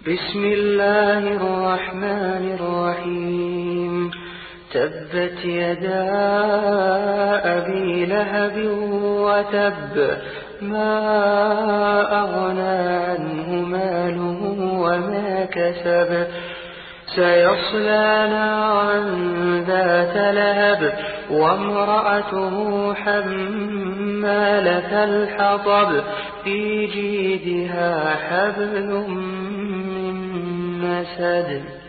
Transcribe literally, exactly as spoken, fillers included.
بسم الله الرحمن الرحيم تبت يدا أبي لهب وتب ما أغنى عنه ماله وما كسب سيصلى نارا ذات لهب وامرأته حمالة الحطب في جيدها حبل من مسد